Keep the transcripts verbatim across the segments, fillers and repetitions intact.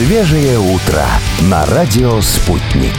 Свежее утро на радио «Спутник».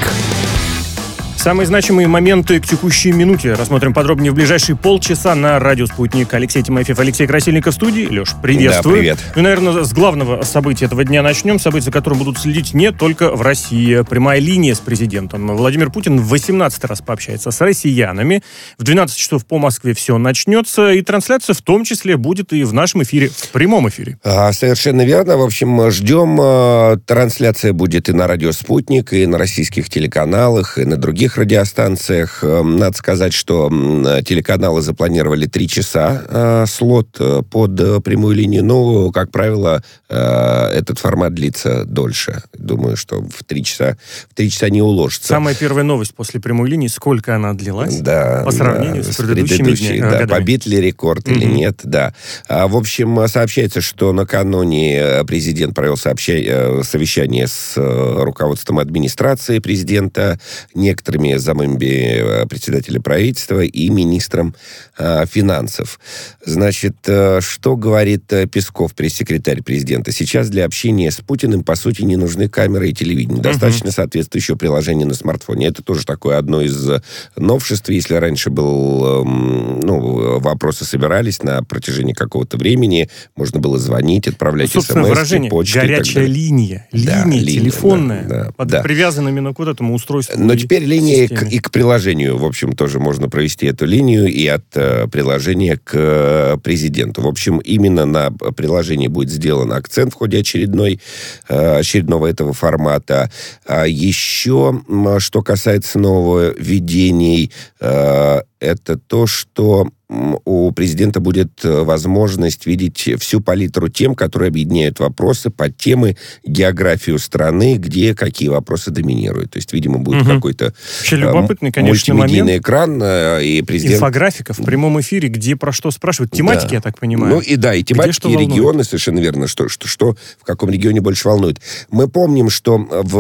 Самые значимые моменты к текущей минуте рассмотрим подробнее в ближайшие полчаса на радио «Спутник». Алексей Тимофеев, Алексей Красильников в студии. Леш, приветствую. Да, привет. Ну, наверное, с главного события этого дня начнем. События, за которым будут следить не только в России. Прямая линия с президентом. Владимир Путин в восемнадцатый раз пообщается с россиянами. В двенадцать часов по Москве все начнется. И трансляция в том числе будет и в нашем эфире, в прямом эфире. А, совершенно верно. В общем, ждем. Трансляция будет и на радио «Спутник», и на российских телеканалах, и на других радиостанциях. Надо сказать, что телеканалы запланировали три часа э, слот под прямую линию. Но, как правило, э, этот формат длится дольше. Думаю, что в три часа, в три часа не уложится. Самая первая новость после прямой линии, сколько она длилась? Да, по сравнению да, с предыдущими днями, да, годами. Побит ли рекорд mm-hmm. или нет, да. А, в общем, сообщается, что накануне президент провел сообща... совещание с руководством администрации президента, некоторыми замами председателя правительства и министром э, финансов. Значит, э, что говорит э, Песков, пресс-секретарь президента? Сейчас для общения с Путиным, по сути, не нужны камеры и телевидение. Достаточно uh-huh. соответствующего приложения на смартфоне. Это тоже такое одно из новшеств. Если раньше был, э, ну, вопросы собирались на протяжении какого-то времени, можно было звонить, отправлять ну, смс, почты. Горячая линия. Линия да, телефонная. Да, да, под, да. Привязана именно к вот этому устройству. Но теперь линия и к, и к приложению. В общем, тоже можно провести эту линию и от э, приложения к э, президенту. В общем, именно на приложении будет сделан акцент в ходе очередной, э, очередного этого формата. А еще, что касается нововведений, э, это то, что у президента будет возможность видеть всю палитру тем, которые объединяют вопросы под темы, географию страны, где какие вопросы доминируют. То есть, видимо, будет угу. какой-то Вообще любопытный, конечно, мультимедийный момент. экран, и президент... Инфографика в прямом эфире, где про что спрашивают. Тематики, да. я так понимаю. Ну и да, и тематики, и регионы, совершенно верно. Что, что, что в каком регионе больше волнует. Мы помним, что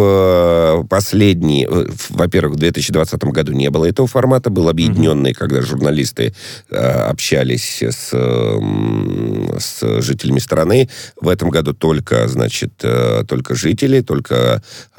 в последний, во-первых, в две тысячи двадцатом году не было этого формата, был объединенный, угу. когда журналисты общались с, с жителями страны. В этом году только, значит, только жители, только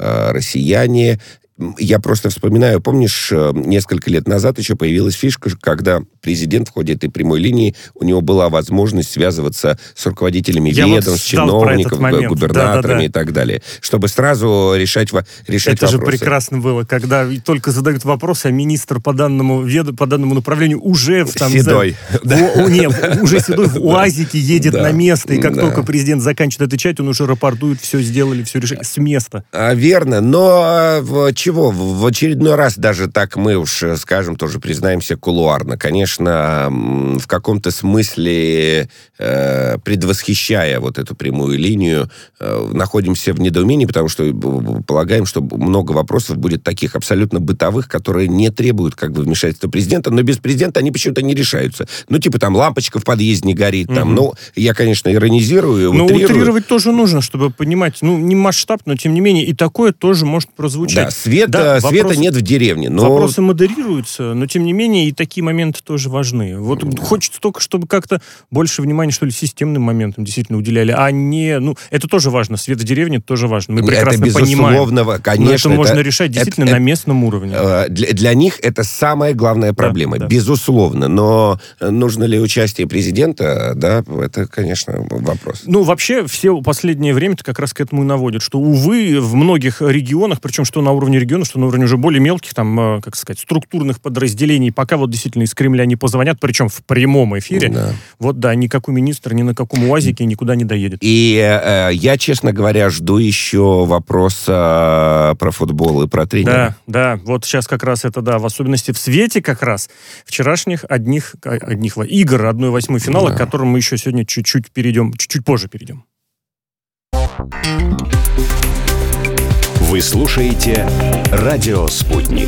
россияне. Я просто вспоминаю, помнишь, несколько лет назад еще появилась фишка, когда президент в ходе этой прямой линии, у него была возможность связываться с руководителями Я ведомств, вот чиновников, губернаторами да, да, да. и так далее, чтобы сразу решать, решать Это вопросы. Это же прекрасно было, когда только задают вопрос, а министр по данному, веду, по данному направлению уже... В, там, седой. За, в, нет, уже седой в УАЗике едет да. на место, и как да. только президент заканчивает отвечать, он уже рапортует, все сделали, все решили с места. А, верно, но чего, в очередной раз даже так мы уж, скажем, тоже признаемся кулуарно, конечно, в каком-то смысле э, предвосхищая вот эту прямую линию, э, находимся в недоумении, потому что полагаем, что много вопросов будет таких абсолютно бытовых, которые не требуют как бы вмешательства президента, но без президента они почему-то не решаются. Ну, типа там лампочка в подъезде не горит, там, mm-hmm. ну, я, конечно, иронизирую, но утрирую. утрировать тоже нужно, чтобы понимать, ну, не масштаб, но тем не менее и такое тоже может прозвучать. Да, свет, да, света вопрос, нет в деревне. Но... Вопросы модерируются, но тем не менее и такие моменты тоже важны. Вот mm. хочется только, чтобы как-то больше внимания, что ли, системным моментам действительно уделяли, а не... Ну, это тоже важно, свет в деревне тоже важно. Мы прекрасно это понимаем. Конечно, но это, это можно решать это, действительно это, на местном уровне. Для, для них это самая главная проблема, да, да. безусловно. Но нужно ли участие президента, да, это, конечно, вопрос. Ну, вообще, все последнее время-то как раз к этому и наводят, что, увы, в многих регионах, причем что на уровне региона, что на уровне уже более мелких, там, как сказать, структурных подразделений, пока вот действительно из Кремля не позвонят, причем в прямом эфире, да. вот да, никакой министр ни на каком УАЗике никуда не доедет. И э, я, честно говоря, жду еще вопроса про футбол и про тренера. Да, да, вот сейчас как раз это, да, в особенности в свете как раз вчерашних одних, одних игр одной восьмой финала, да. к которым мы еще сегодня чуть-чуть перейдем, чуть-чуть позже перейдем. Вы слушаете «Радио Спутник».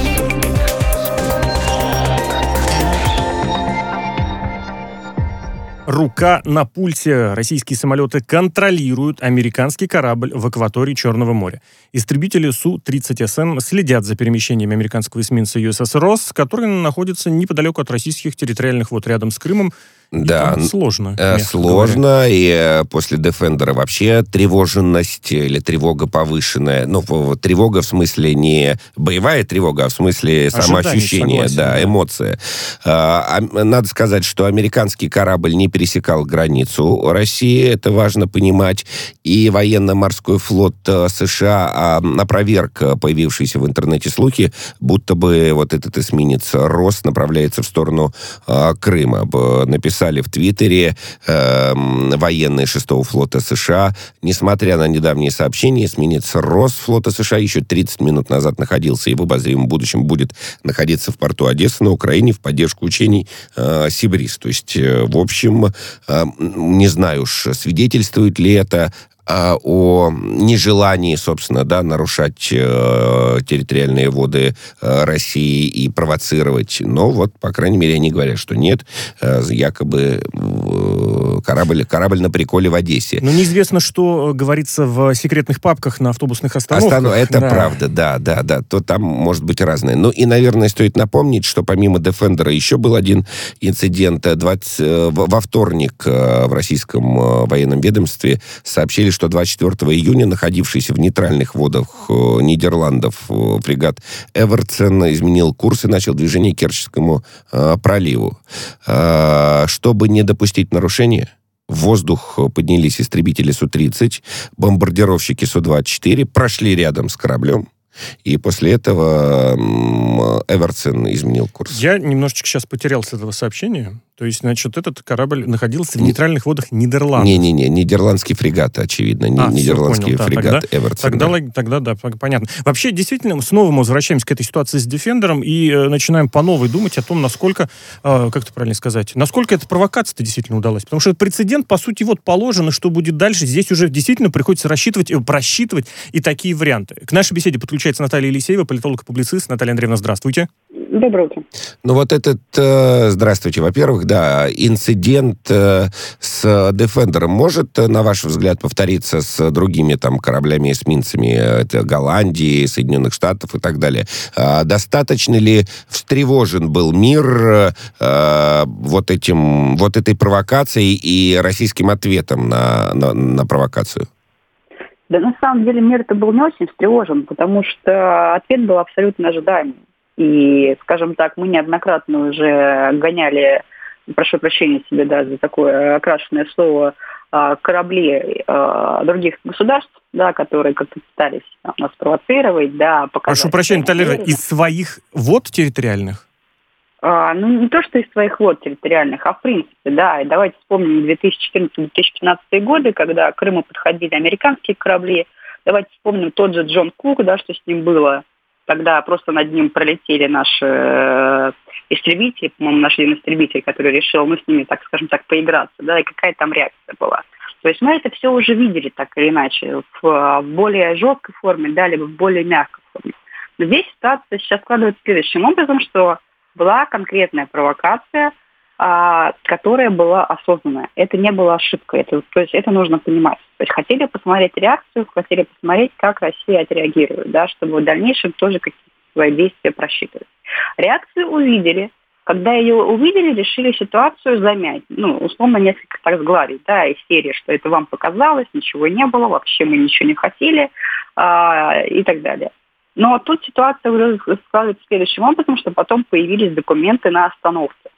Рука на пульсе. Российские самолеты контролируют американский корабль в акватории Черного моря. Истребители Су тридцать эс эм следят за перемещениями американского эсминца ю эс эс Росс, который находится неподалеку от российских территориальных вод рядом с Крымом. Да, это сложно. Сложно, говоря. И после Defender вообще тревоженность или тревога повышенная. Ну, тревога в смысле не боевая тревога, а в смысле самоощущение, согласен, да, да, эмоция. Надо сказать, что американский корабль не пересекал границу России, это важно понимать, и военно-морской флот США опроверг появившиеся в интернете слухи, будто бы вот этот эсминец «Рос» направляется в сторону Крыма. Написали в Твиттере э, военные шестого флота США. Несмотря на недавние сообщения, эсминец «Рос» флота США еще тридцать минут назад находился и в обозримом будущем будет находиться в порту Одессы на Украине в поддержку учений э, «Сибриз». То есть, э, в общем, э, не знаю уж, свидетельствует ли это о нежелании, собственно, да, нарушать э, территориальные воды э, России и провоцировать. Но вот, по крайней мере, они говорят, что нет, э, якобы э, корабль, корабль на приколе в Одессе. Но неизвестно, что говорится в секретных папках на автобусных остановках. Останов... Это да. правда, да, да, да. То там может быть разное. Ну и, наверное, стоит напомнить, что помимо Defender еще был один инцидент. двадцать Во вторник в российском военном ведомстве сообщили, что двадцать четвёртого июня находившийся в нейтральных водах Нидерландов фрегат «Эвертсен» изменил курс и начал движение к Керченскому э, проливу. Э, чтобы не допустить нарушения, в воздух поднялись истребители Су тридцать, бомбардировщики Су двадцать четыре, прошли рядом с кораблем, и после этого «Эвертсен» изменил курс. Я немножечко сейчас потерял с этого сообщения. То есть, значит, этот корабль находился в нейтральных водах Нидерландов. Не-не-не, нидерландский фрегат, очевидно. А, нидерландский понял, фрегат да, «Эвертсен». Тогда, да. тогда, да, понятно. Вообще, действительно, снова мы возвращаемся к этой ситуации с Defender'ом и э, начинаем по новой думать о том, насколько, э, как это правильно сказать, насколько эта провокация-то действительно удалась. Потому что прецедент, по сути, вот положен, и что будет дальше, здесь уже действительно приходится рассчитывать, э, просчитывать и такие варианты. К нашей беседе подключается Наталья Елисеева, политолог и публицист. Наталья Андреевна, здравствуйте. Доброе утро. Ну вот этот, э, здравствуйте, во-первых, да, инцидент э, с Defender'ом может, на ваш взгляд, повториться с другими там кораблями, эсминцами, это Голландии, Соединенных Штатов и так далее? Э, достаточно ли встревожен был мир э, вот этим, вот этой провокацией и российским ответом на, на, на провокацию? Да, на самом деле мир-то был не очень встревожен, потому что ответ был абсолютно ожидаемый. И, скажем так, мы неоднократно уже гоняли, прошу прощения себе, да, за такое окрашенное слово, корабли других государств, да, которые как-то пытались нас провоцировать, да, показать... Прошу прощения, Наталья, из своих вод территориальных? А, ну, не то, что из своих вод территориальных, а в принципе, да. И давайте вспомним две тысячи четырнадцатый - две тысячи пятнадцатый годы, когда к Крыму подходили американские корабли. Давайте вспомним тот же Джон Кук, да, что с ним было. Тогда просто над ним пролетели наши э, истребители, по-моему, наш один истребитель, который решил, ну, с ними, так скажем так, поиграться, да, и какая там реакция была. То есть мы это все уже видели так или иначе, в, в более жесткой форме, да, либо в более мягкой форме. Но здесь ситуация сейчас складывается следующим образом, что была конкретная провокация, а, которая была осознанная. Это не была ошибка, это, то есть это нужно понимать. То есть хотели посмотреть реакцию, хотели посмотреть, как Россия отреагирует, да, чтобы в дальнейшем тоже какие-то свои действия просчитывать. Реакцию увидели. Когда ее увидели, решили ситуацию замять. Ну, условно, несколько так сгладить, да, из серии, что это вам показалось, ничего не было, вообще мы ничего не хотели, а, и так далее. Но тут ситуация уже складывается следующим образом, что потом появились документы на остановке,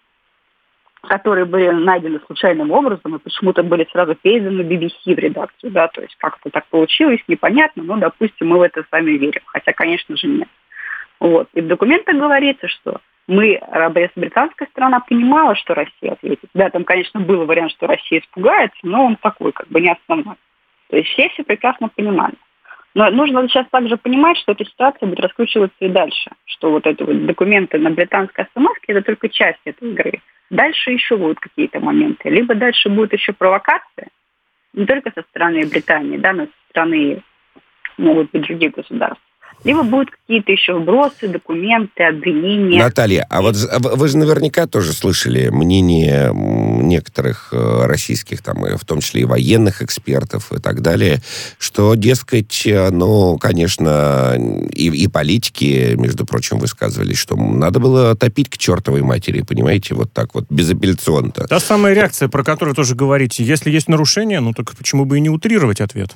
которые были найдены случайным образом и почему-то были сразу переданы би би си в редакцию, да, то есть как это так получилось, непонятно, но, допустим, мы в это сами верим, хотя, конечно же, нет. Вот. И в документах говорится, что мы, британская сторона, понимала, что Россия ответит. Да, там, конечно, был вариант, что Россия испугается, но он такой, как бы не основной. То есть все все прекрасно понимали. Но нужно сейчас также понимать, что эта ситуация будет раскручиваться и дальше, что вот эти вот документы на британской остановке – это только часть этой игры. Дальше еще будут какие-то моменты. Либо дальше будет еще провокация, не только со стороны Британии, да, но со стороны, могут быть, других государств. Либо будут какие-то еще вбросы, документы, обвинения. Наталья, а вот вы же наверняка тоже слышали мнение некоторых э, российских, там, и в том числе и военных экспертов и так далее, что, дескать, ну, конечно, и, и политики, между прочим, высказывались, что надо было топить к чертовой матери, понимаете, вот так вот, безапелляционно. Та самая реакция, про которую тоже говорите. Если есть нарушение, ну, так почему бы и не утрировать ответ?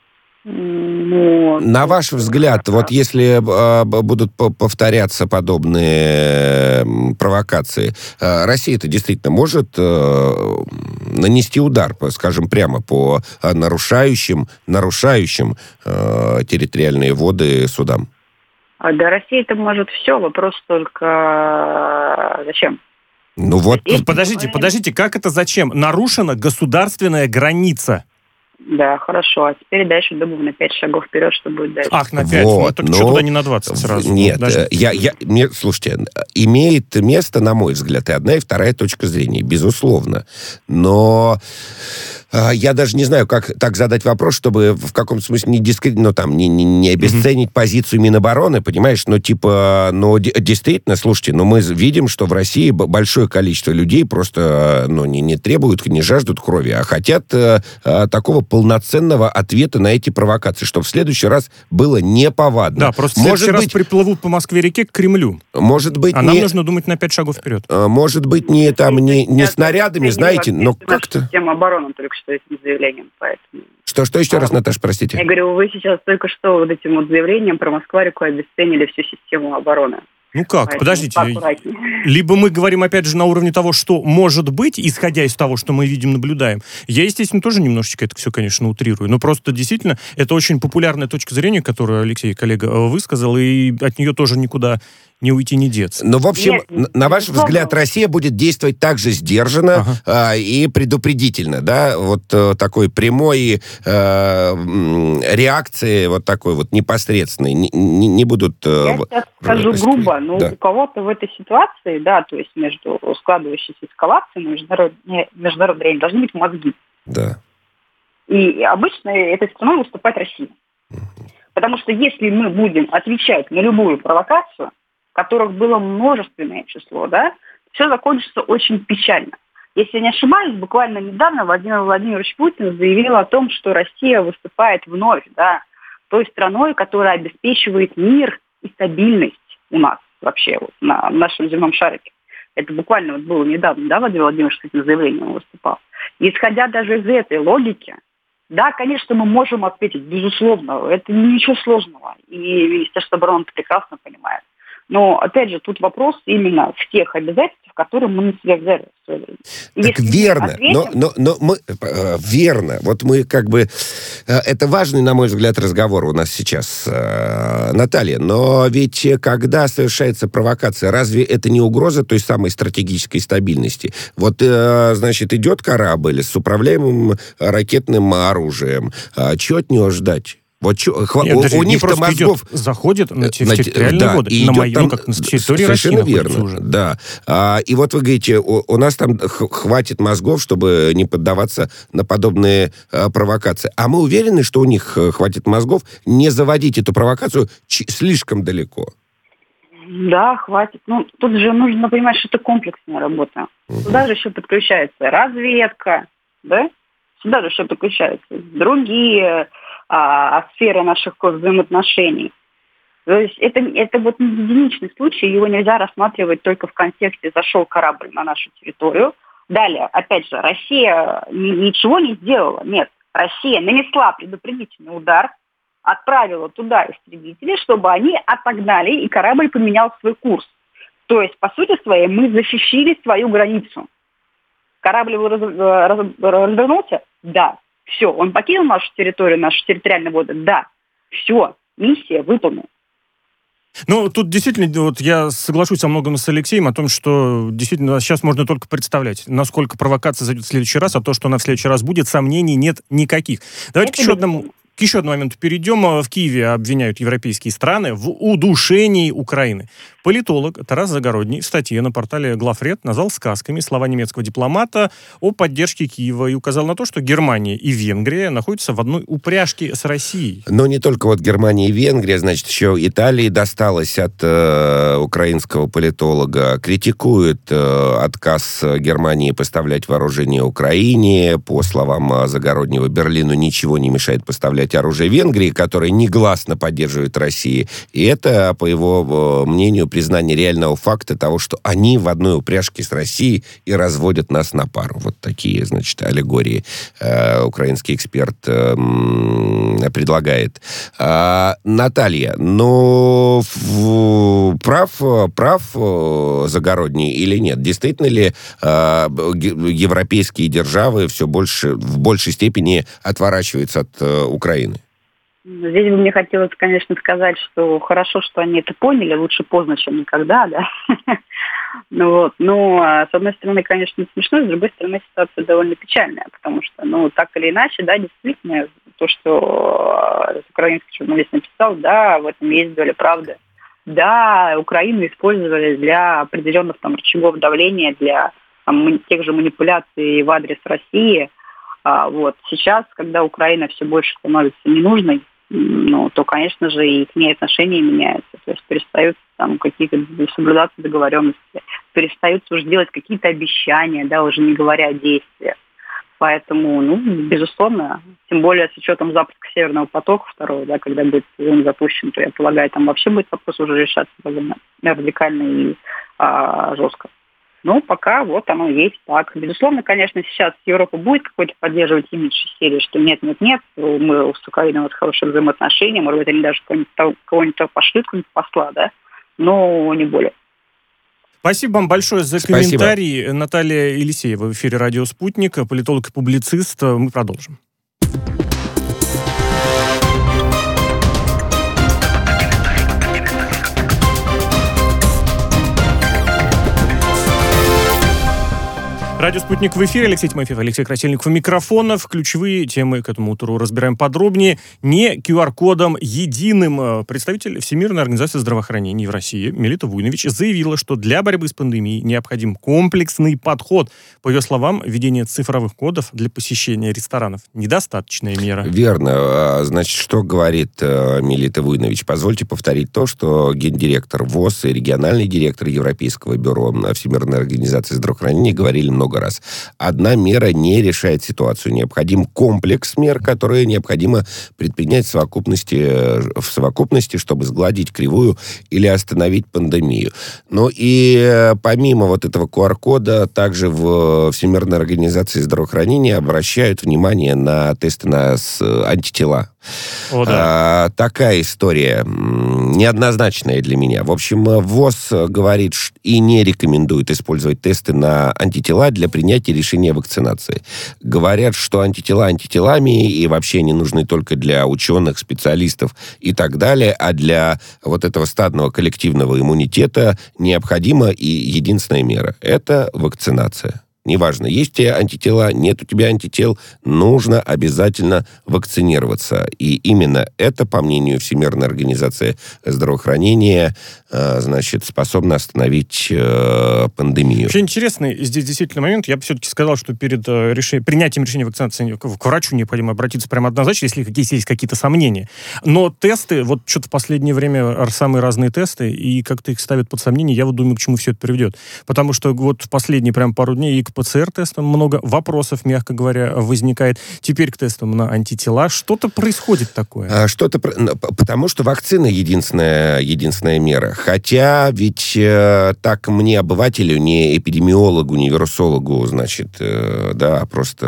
Ну, На ваш взгляд, вот если э, будут повторяться подобные э, провокации, э, Россия-то действительно может э, нанести удар, по, скажем, прямо по нарушающим, нарушающим э, территориальные воды судам? Да, Россия-то может все, вопрос только зачем? Ну вот... Подождите, подождите, как это зачем? Нарушена государственная граница. Да, хорошо. А теперь дальше думаю на пять шагов вперед, что будет дальше. Ах, на пять. Вот, ну, так но... что туда не на двадцать сразу? Нет, Даже... я, я, мне, слушайте, имеет место, на мой взгляд, и одна, и вторая точка зрения, безусловно. Но э, я даже не знаю, как так задать вопрос, чтобы в каком-то смысле не, дискри... ну, там, не, не, не обесценить mm-hmm. позицию Минобороны, понимаешь? Ну, типа, ну, д- действительно, слушайте, ну, мы видим, что в России большое количество людей просто, ну, не, не требуют, не жаждут крови, а хотят э, э, такого полноценного ответа на эти провокации, чтобы в следующий раз было неповадно. Да, просто в следующий может раз быть, приплывут по Москве-реке к Кремлю. Может быть, а не... нам нужно думать на пять шагов вперед. Может быть, не, там, не, не снарядами, знаете, но как-то... Тема обороны только что этим заявлением, поэтому... Что, что еще а, раз, Наташа, простите? Я говорю, вы сейчас только что вот этим вот заявлением про Москва-реку обесценили всю систему обороны. Ну как? Поэтому Подождите. поаккуратнее. Либо мы говорим, опять же, на уровне того, что может быть, исходя из того, что мы видим, наблюдаем. Я, естественно, тоже немножечко это все, конечно, утрирую. Но просто, действительно, это очень популярная точка зрения, которую Алексей, коллега, высказал, и от нее тоже никуда не уйти, не деться. Ну, в общем, Нет, на ваш взгляд, Россия будет действовать так же сдержанно ага. а, и предупредительно, да? Вот а, такой прямой а, реакции, вот такой вот непосредственной, не, не, не будут... А, Я сейчас скажу грубо, но да. у кого-то в этой ситуации, да, то есть между складывающейся эскалацией международной, международной реальностью должны быть мозги. Да. И обычно этой страной выступает Россия. Угу. Потому что если мы будем отвечать на любую провокацию, которых было множественное число, да, все закончится очень печально. Если я не ошибаюсь, буквально недавно Владимир Владимирович Путин заявил о том, что Россия выступает вновь, да, той страной, которая обеспечивает мир и стабильность у нас вообще вот, на нашем земном шарике. Это буквально вот было недавно, да, Владимир Владимирович с этим заявлением выступал. И исходя даже из этой логики, да, конечно, мы можем ответить, безусловно, это ничего сложного. И Министерство обороны это прекрасно понимает. Но, опять же, тут вопрос именно в тех обязательствах, которые мы на себя взяли. Так верно, ответим... но, но, но мы... Э, верно. Вот мы как бы... Э, это важный, на мой взгляд, разговор у нас сейчас, э, Наталья. Но ведь когда совершается провокация, разве это не угроза той самой стратегической стабильности? Вот, э, значит, идет корабль с управляемым ракетным оружием. А чего от него ждать? Вот чё, хва- Нет, у, у них-то мозгов... Идет, заходит на, на территориальные да, воды. На моей, ну, как на территории России верно, уже. Да. А, и вот вы говорите, у, у нас там х- хватит мозгов, чтобы не поддаваться на подобные а, провокации. А мы уверены, что у них хватит мозгов не заводить эту провокацию ч- слишком далеко? Да, хватит. Ну, тут же нужно понимать, что это комплексная работа. Угу. Сюда же еще подключается разведка, да? Сюда же еще подключаются другие... А, сферы наших взаимоотношений. То есть это, это вот единичный случай, его нельзя рассматривать только в контексте «зашел корабль на нашу территорию». Далее, опять же, Россия ничего не сделала. Нет, Россия нанесла предупредительный удар, отправила туда истребители, чтобы они отогнали, и корабль поменял свой курс. То есть, по сути своей, мы защитили свою границу. Корабль раз, раз, развернулся? Да. Все, он покинул нашу территорию, нашу территориальную воду? Да. Все, миссия выполнена. Ну, тут действительно, вот я соглашусь со многом с Алексеем о том, что действительно сейчас можно только представлять, насколько провокация зайдет в следующий раз, а то, что она в следующий раз будет, сомнений нет никаких. Давайте Это еще одному... К еще одному моменту перейдем. В Киеве обвиняют европейские страны в удушении Украины. Политолог Тарас Загородний в статье на портале Главред назвал сказками слова немецкого дипломата о поддержке Киева и указал на то, что Германия и Венгрия находятся в одной упряжке с Россией. Но не только вот Германия и Венгрия, значит, еще Италии досталось от э, украинского политолога. Критикует э, отказ Германии поставлять вооружение Украине. По словам Загороднего, Берлину ничего не мешает поставлять оружие Венгрии, которая негласно поддерживает Россию. И это, по его э, мнению, признание реального факта того, что они в одной упряжке с Россией и разводят нас на пару. Вот такие, значит, аллегории э, украинский эксперт э, предлагает. А, Наталья, ну, в, прав, прав Загородний или нет? Действительно ли э, европейские державы все больше, в большей степени отворачиваются от э, Украины? Здесь бы мне хотелось, конечно, сказать, что хорошо, что они это поняли, лучше поздно, чем никогда, да. Ну вот, но с одной стороны, конечно, смешно, с другой стороны, ситуация довольно печальная, потому что, ну, так или иначе, да, действительно, то, что украинский журналист написал, да, в этом есть доля правды. Да, Украину использовали для определенных там рычагов давления, для там, тех же манипуляций в адрес России. А, вот сейчас, когда Украина все больше становится ненужной, ну, то, конечно же, и к ней отношения меняются. То есть перестают там какие-то соблюдаться договоренности, перестаются уже делать какие-то обещания, да, уже не говоря о действиях. Поэтому, ну, безусловно, тем более с учетом запуска Северного потока второго, да, когда будет он запущен, то, я полагаю, там вообще будет вопрос уже решаться довольно радикально и а, жестко. Ну, пока вот оно есть так. Безусловно, конечно, сейчас Европа будет какой-то поддерживать имидж серии, что нет-нет-нет, мы с Украиной вот хорошие взаимоотношения, может быть, они даже кого-нибудь, кого-нибудь пошлют, какого-нибудь посла, да, но не более. Спасибо вам большое за Спасибо. комментарий. Наталья Елисеева в эфире «Радио Спутник», политолог и публицист. Мы продолжим. Радио «Спутник» в эфире. Алексей Тимофеев, Алексей Красильников у микрофонов. Ключевые темы к этому утру разбираем подробнее. Не ку ар-кодом единым. Представитель Всемирной организации здравоохранения в России Мелита Вуйнович заявила, что для борьбы с пандемией необходим комплексный подход. По ее словам, введение цифровых кодов для посещения ресторанов – недостаточная мера. Верно. Значит, что говорит Мелита Вуйнович? Позвольте повторить то, что гендиректор ВОЗ и региональный директор Европейского бюро Всемирной организации здравоохранения говорили много раз. Одна мера не решает ситуацию. Необходим комплекс мер, которые необходимо предпринять в совокупности, в совокупности, чтобы сгладить кривую или остановить пандемию. Ну и помимо вот этого ку ар-кода, также в Всемирной организации здравоохранения обращают внимание на тесты на антитела. О, да. а, такая история неоднозначная для меня. В общем, ВОЗ говорит и не рекомендует использовать тесты на антитела для принятия решения о вакцинации. Говорят, что антитела антителами и вообще они нужны только для ученых, специалистов и так далее, а для вот этого стадного коллективного иммунитета необходима и единственная мера – это вакцинация. Неважно, есть у тебя антитела, нет у тебя антител, нужно обязательно вакцинироваться. И именно это, по мнению Всемирной организации здравоохранения, значит, способно остановить э, пандемию. Вообще интересный здесь действительно момент. Я бы все-таки сказал, что перед э, реши... принятием решения вакцинации к врачу необходимо обратиться прямо однозначно, если если есть какие-то сомнения. Но тесты, вот что-то в последнее время самые разные тесты, и как-то их ставят под сомнение, я вот думаю, к чему все это приведет. Потому что вот в последние прям пару дней и к пэ цэ эр-тестам много вопросов, мягко говоря, возникает. Теперь к тестам на антитела. Что-то происходит такое. А, что-то... Потому что вакцина единственная, единственная мера. Хотя ведь э, так мне, обывателю, не эпидемиологу, не вирусологу, значит, э, да, просто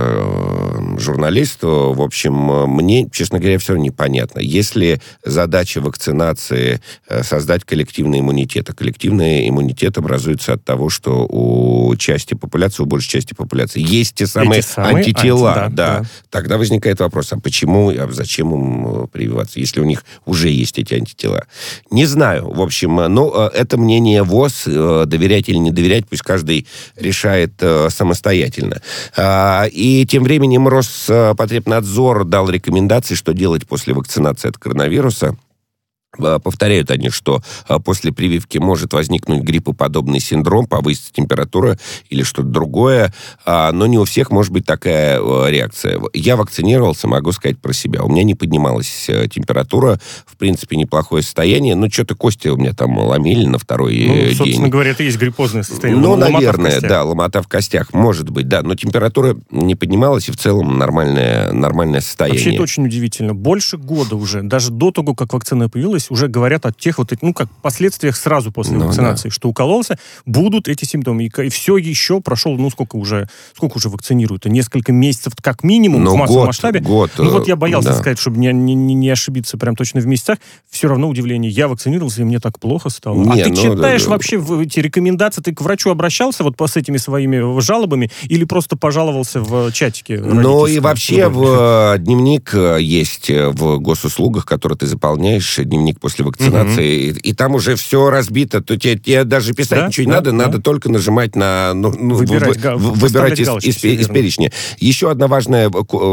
э, журналисту, в общем, мне, честно говоря, все непонятно. Если задача вакцинации э, создать коллективный иммунитет, а коллективный иммунитет образуется от того, что у части популяции, у большей большей части популяции, есть те самые, самые антитела. анти, да, да. да. Тогда возникает вопрос, а почему, а зачем им прививаться, если у них уже есть эти антитела? Не знаю. В общем, ну, это мнение ВОЗ. Доверять или не доверять, пусть каждый решает самостоятельно. И тем временем Роспотребнадзор дал рекомендации, что делать после вакцинации от коронавируса. Повторяют они, что после прививки может возникнуть гриппоподобный синдром, повысится температура или что-то другое, но не у всех может быть такая реакция. Я вакцинировался, могу сказать про себя. У меня не поднималась температура, в принципе, неплохое состояние, но что-то кости у меня там ломили на второй ну, день. собственно говоря, это и есть гриппозное состояние. Ну, ломота наверное, да, ломота в костях, может быть, да, но температура не поднималась, и в целом нормальное, нормальное состояние. Вообще это очень удивительно. Больше года уже, даже до того, как вакцина появилась, уже говорят о тех вот, ну, как последствиях сразу после ну, вакцинации, да. что укололся, будут эти симптомы. И, и все еще прошел, ну, сколько уже, сколько уже вакцинируют? Несколько месяцев как минимум но в массовом год, масштабе. Год, ну, вот я боялся да. сказать, чтобы не, не, не ошибиться прям точно в месяцах. Все равно удивление. Я вакцинировался, и мне так плохо стало. Не, а ты ну, читаешь да, вообще в эти рекомендации? Ты к врачу обращался вот с этими своими жалобами или просто пожаловался в чатике? Ну, и вообще в дневник есть в госуслугах, который ты заполняешь, дневник после вакцинации, и, и там уже все разбито. То тебе, тебе даже писать да, ничего да, не надо, да. надо только нажимать на... Ну, выбирать, в, в, выбирать из, из, из перечня. Еще одна важная,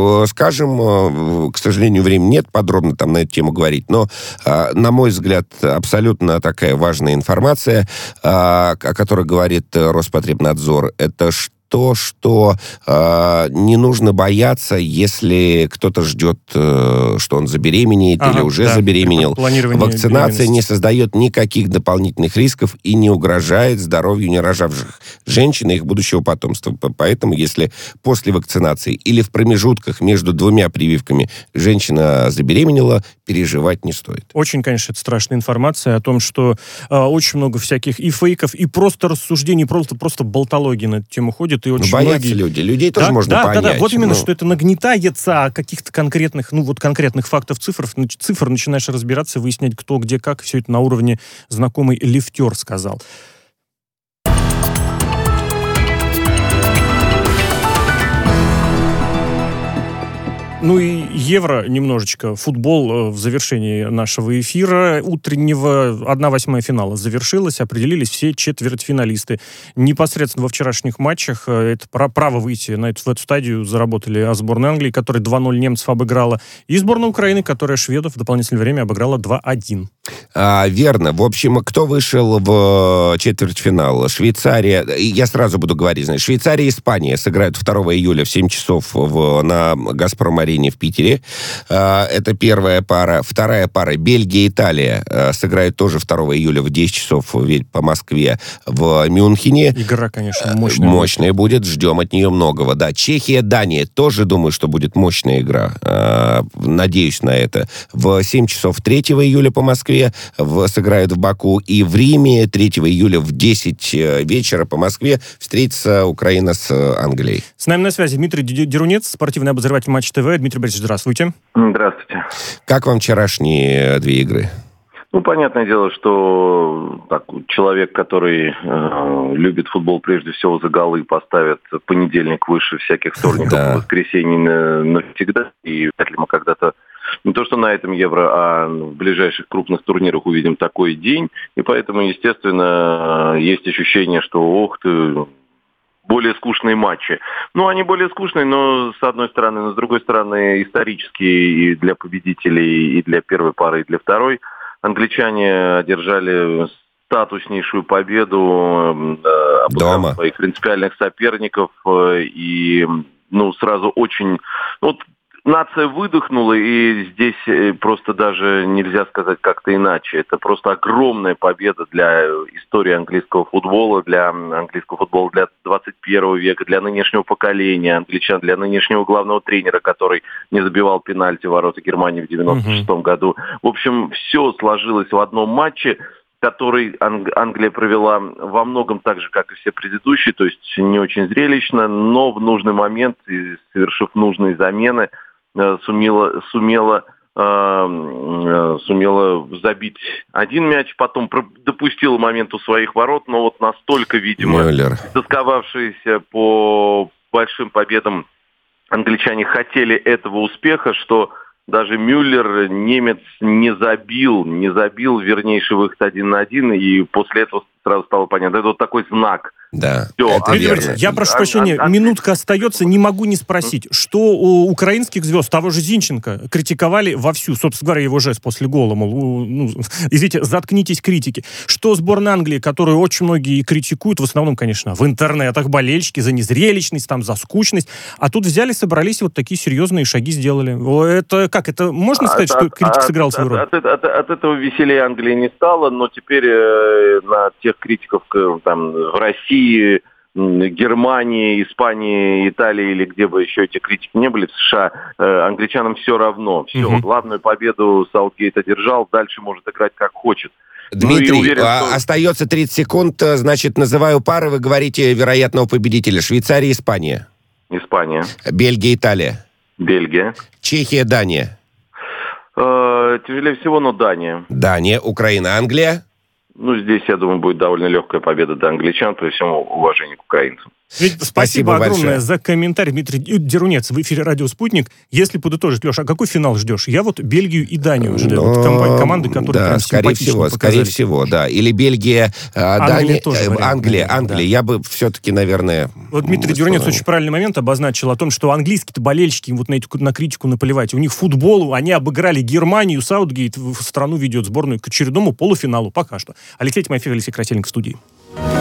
скажем, к сожалению, времени нет подробно там на эту тему говорить, но, на мой взгляд, абсолютно такая важная информация, о которой говорит Роспотребнадзор, это что то, что э, не нужно бояться, если кто-то ждет, э, что он забеременеет ага, или уже да, забеременел. Вакцинация не создает никаких дополнительных рисков и не угрожает здоровью нерожавших женщин и их будущего потомства. Поэтому, если после вакцинации или в промежутках между двумя прививками женщина забеременела, переживать не стоит. Очень, конечно, это страшная информация о том, что э, очень много всяких и фейков, и просто рассуждений, просто, просто болтологии на эту тему ходит. И очень боятся многие... люди. Людей тоже да, можно да, понять. Да, да, вот именно, ну... что это нагнетается, а каких-то конкретных, ну вот конкретных фактов, цифр, цифр начинаешь разбираться, выяснять, кто, где, как. Все это на уровне знакомый лифтер сказал. Ну и Евро немножечко. Футбол в завершении нашего эфира утреннего. одна восьмая финала завершилась. Определились все четвертьфиналисты. Непосредственно во вчерашних матчах это право выйти на эту, в эту стадию заработали сборная Англии, которая два ноль немцев обыграла, и сборная Украины, которая шведов в дополнительное время обыграла два один. А, верно. В общем, кто вышел в четвертьфинал? Швейцария. Я сразу буду говорить. Значит, Швейцария и Испания сыграют второго июля в семь часов в, на «Газпром-арене» в Питере. Это первая пара. Вторая пара Бельгия и Италия сыграют тоже второго июля в десять часов по Москве в Мюнхене. Игра, конечно, мощная. Мощная будет. Ждем от нее многого. Да, Чехия, Дания. Тоже думаю, что будет мощная игра. Надеюсь на это. В семь часов третьего июля по Москве в, сыграют в Баку. И в Риме третьего июля в десять вечера по Москве встретится Украина с Англией. С нами на связи Дмитрий Дерунец, спортивный обозреватель Матч ТВ. Дмитрий Борисович, здравствуйте. Здравствуйте. Как вам вчерашние две игры? Ну, понятное дело, что так, человек, который э, любит футбол прежде всего за голы, поставит понедельник выше всяких вторников и воскресений навсегда. И вряд ли мы когда-то не то что на этом Евро, а в ближайших крупных турнирах увидим такой день. И поэтому, естественно, есть ощущение, что ох ты... более скучные матчи. Ну, они более скучные, но с одной стороны, но с другой стороны, исторические и для победителей, и для первой пары, и для второй. Англичане одержали статуснейшую победу, э, обыграв своих принципиальных соперников, э, и, ну, сразу очень... Вот, нация выдохнула, и здесь просто даже нельзя сказать как-то иначе. Это просто огромная победа для истории английского футбола, для английского футбола для двадцать первого века, для нынешнего поколения англичан, для нынешнего главного тренера, который не забивал пенальти в ворота Германии в девяносто шестом году. В общем, все сложилось в одном матче, который Англия провела во многом так же, как и все предыдущие, то есть не очень зрелищно, но в нужный момент, совершив нужные замены, сумела, сумела сумела забить один мяч, потом допустила момент у своих ворот, но вот настолько, видимо, Мюллер. тосковавшиеся по большим победам англичане хотели этого успеха, что даже Мюллер, немец, не забил, не забил вернейший выход один на один, и после этого сразу стало понятно. Это вот такой знак. Да, Все, это а, верно. Я прошу прощения, а, а, минутка остается, не могу не спросить, что у украинских звезд, того же Зинченко, критиковали вовсю, собственно говоря, его жест после гола, мол, ну, извините, заткнитесь критики. Что сборная Англии, которую очень многие критикуют, в основном, конечно, в интернетах, болельщики за незрелищность, там, за скучность, а тут взяли, собрались, вот такие серьезные шаги сделали. Это как, это можно сказать, от, что критика от, сыграла свою роль? От, от, от, от этого веселее Англии не стало, но теперь э, на тех критиков там, в России, Германии, Испании, Италии или где бы еще эти критики не были, в США, э, англичанам все равно. Все, угу. Главную победу Саутгейт одержал, дальше может играть как хочет. Дмитрий, ну, уверен, а, что... остается тридцать секунд, значит, называю пары, вы говорите вероятного победителя. Швейцария, Испания. Испания. Бельгия, Италия. Бельгия. Чехия, Дания. Э, тяжелее всего, но Дания. Дания, Украина, Англия. Ну, здесь, я думаю, будет довольно легкая победа для англичан, при всем уважении к украинцам. Спасибо, Спасибо огромное большое. за комментарий, Дмитрий Дерунец. В эфире «Радио Спутник». Если подытожить, Леша, а какой финал ждешь? Я вот Бельгию и Данию ожидаю. Но... Вот ком- команды, которые да, прям скорее всего, скорее всего, да. Или Бельгия, Англия Дания, тоже вариант, Англия, наверное, Англия. да. Я бы все-таки, наверное... Вот Дмитрий Дерунец очень правильный момент обозначил о том, что английские-то болельщики, вот на, эту, на критику наплевать. У них футболу, они обыграли Германию, Саутгейт в страну ведет сборную к очередному полуфиналу пока что. Алексей Тимофеев, Алексей Красильников в студии.